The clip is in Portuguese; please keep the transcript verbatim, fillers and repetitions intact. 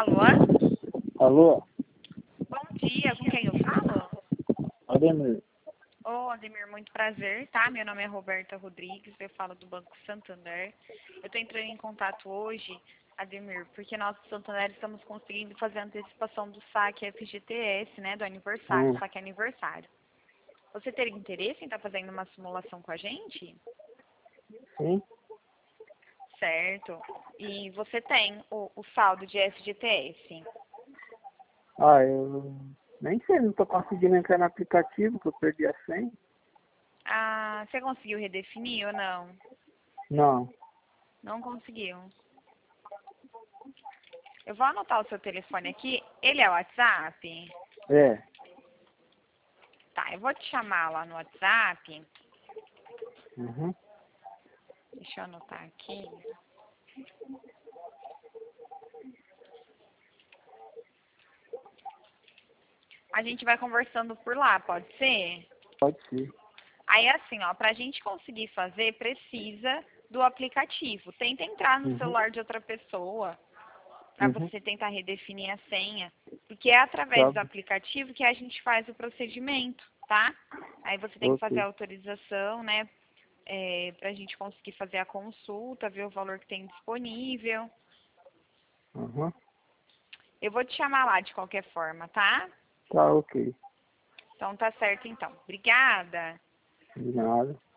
Alô? Alô? Bom dia, com quem eu falo? Ademir. Ô, Ademir, muito prazer, tá? Meu nome é Roberta Rodrigues, eu falo do Banco Santander. Eu tô entrando em contato hoje, Ademir, porque nós do Santander estamos conseguindo fazer a antecipação do saque F G T S, né, do aniversário, Hum. saque aniversário. Você teria interesse em estar fazendo uma simulação com a gente? Sim? Certo. E você tem o, o saldo de F G T S? Ah, eu nem sei, não tô conseguindo entrar no aplicativo, que eu perdi a senha. Ah, você conseguiu redefinir ou não? Não. Não conseguiu. Eu vou anotar o seu telefone aqui. Ele é o WhatsApp? É. Tá, eu vou te chamar lá no WhatsApp. Uhum. Deixa eu anotar aqui. A gente vai conversando por lá, pode ser? Pode ser. Aí, assim, ó, pra gente conseguir fazer, precisa do aplicativo. Tenta entrar no Uhum. celular de outra pessoa para Uhum. você tentar redefinir a senha. Porque é através Tá do bom. aplicativo que a gente faz o procedimento, tá? Aí você tem que fazer a Ok. autorização, né? É, para a gente conseguir fazer a consulta, ver o valor que tem disponível. Uhum. Eu vou te chamar lá de qualquer forma, tá? Tá ok. Então tá certo então. Obrigada. De nada.